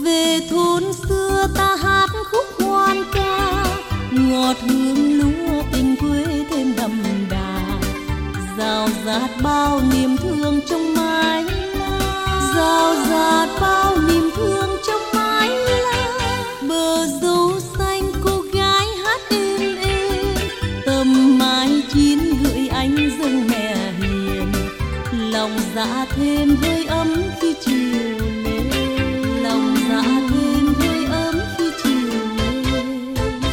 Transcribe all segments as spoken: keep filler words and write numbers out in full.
Về thôn xưa ta hát khúc hoan ca, ngọt hương lúa tình quê thêm đậm đà, rào rạt bao niềm thương trong mái lá, rào rạt bao niềm thương trong mái lá. Bờ dâu xanh cô gái hát êm êm, tầm mái chín gửi anh dâng mẹ hiền, lòng dạ thêm hơi ấm khi chiều lên, lòng dạ thêm hơi ấm khi chiều lên.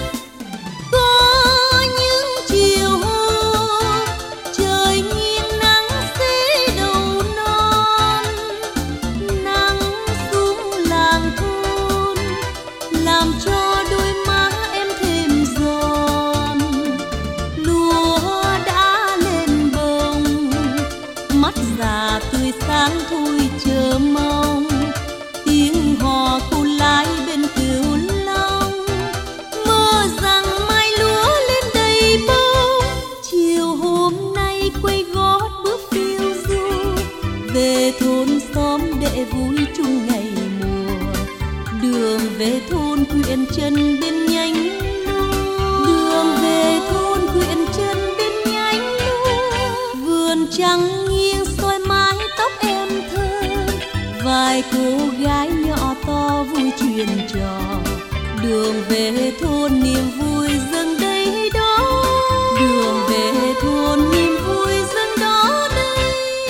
Có những chiều hôm trời nghiêng nắng xế đầu non, nắng xuống làng thôn làm cho đôi má em thêm giòn. Lúa đã lên bông, mắt già tươi sáng thôi chờ mong, tiếng hò cô lái bên cửu long, mơ rằng mai lúa lên đầy bông. Chiều hôm nay quay gót bước phiêu du, về thôn xóm để vui chung ngày mùa, đường về thôn quyện chân bên nhánh lúa, đường về thôn quyện chân bên nhánh lúa. Vườn trắng nghiêng soi mái tóc em thơ, vài cô gái nhỏ to vui chuyện trò, đường về thôn niềm vui dâng đây đó, đường về thôn niềm vui dâng đó đây.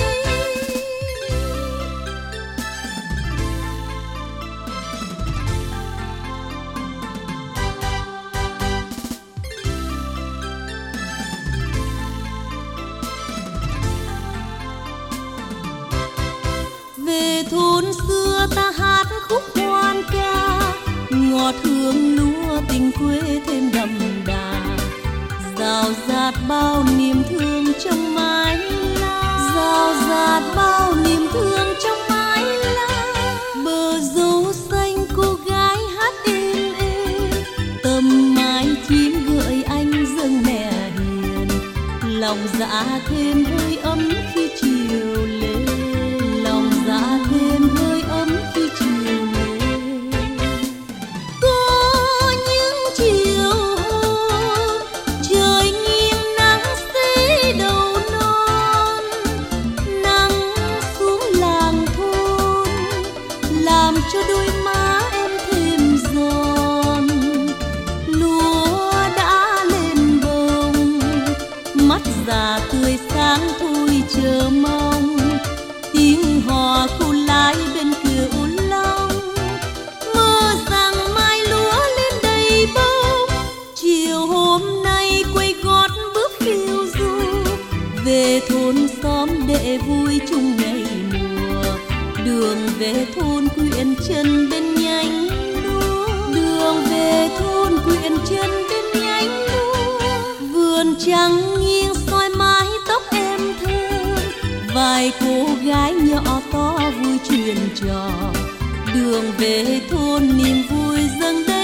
Về thôn xưa ta hát khúc hoan ca, ngọt hương lúa tình quê thêm đậm đà, rào rạt bao niềm thương trong mái lá, rào rạt bao niềm thương trong mái lá. Bờ dâu xanh cô gái hát êm êm, tầm mái chín gợi anh dâng mẹ hiền, lòng dạ thêm hơi ấm khi chiều lên, lòng dạ thêm hơi ấm khi chiều lên. Có những chiều hôm trời nghiêng nắng xế đầu non, nắng xuống làng thôn làm cho đôi má em thêm giòn. Lúa đã lên bông, mắt già tươi sáng thôi chờ mong, tiếng hò cô lái bên cửu long, mơ rằng mai lúa lên đầy bông. Chiều hôm nay quay gót bước phiêu du, về thôn xóm để vui chung ngày mùa, đường về thôn quyện chân bên nhánh lúa, đường về thôn quyện chân bên nhánh lúa. Vườn trắng nghiêng soi mái tóc em thơ, vài cô gái nhỏ to vui chuyện trò, đường về thôn niềm vui dâng đây.